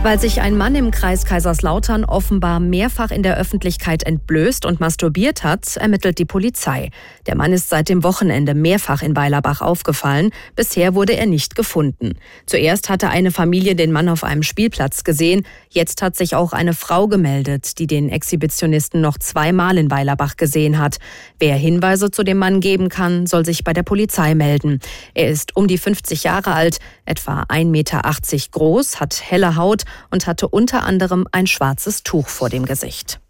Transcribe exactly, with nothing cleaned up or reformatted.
Weil sich ein Mann im Kreis Kaiserslautern offenbar mehrfach in der Öffentlichkeit entblößt und masturbiert hat, ermittelt die Polizei. Der Mann ist seit dem Wochenende mehrfach in Weilerbach aufgefallen. Bisher wurde er nicht gefunden. Zuerst hatte eine Familie den Mann auf einem Spielplatz gesehen. Jetzt hat sich auch eine Frau gemeldet, die den Exhibitionisten noch zweimal in Weilerbach gesehen hat. Wer Hinweise zu dem Mann geben kann, soll sich bei der Polizei melden. Er ist um die fünfzig Jahre alt, etwa ein Meter achtzig groß, hat helle Haut und hatte unter anderem ein schwarzes Tuch vor dem Gesicht.